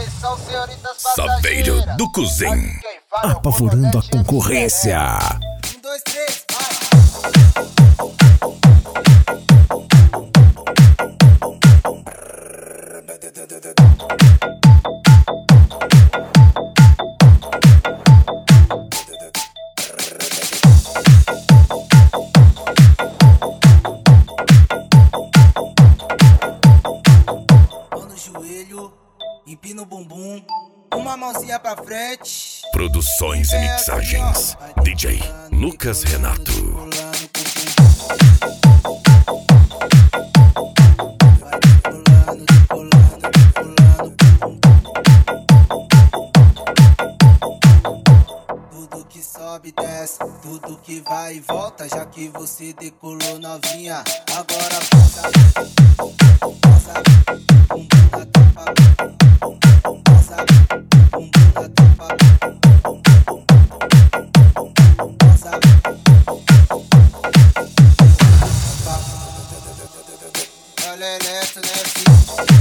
Atenção, senhoritas Saveiro passageiras. do Cuzim, Aqui quem fala é o apavorando a comandante concorrência. 1, 2, 3, vai. Mão no joelho, empina o bumbum, uma mãozinha pra frente. Produções e mixagens, DJ Lucas Renato. Tudo que sobe, desce, tudo que vai e volta. Já que você decolou novinha, agora passa, passa, bumbum na tampa, passa, bumbum na tampa, passa, olha eletro, né, filho?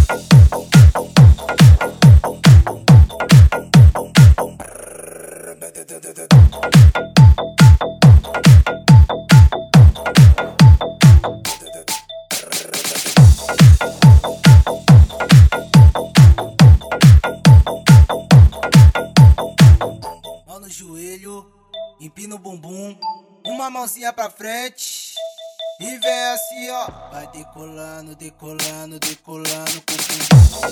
Mão no joelho, empina o bumbum, uma mãozinha pra frente e vem assim, ó. Vai decolando, decolando, decolando com o bumbum.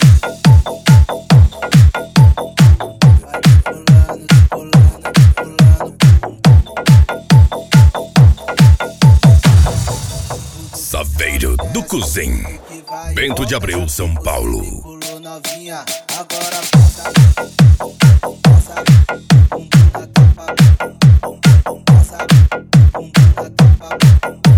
Vai decolando, decolando, decolando com o bumbum. Saveiro do Cuzim, Bento de Abreu, São Paulo. Decolou novinha, agora passa, passa, bumbum na tampa, passa, bumbum na tampa.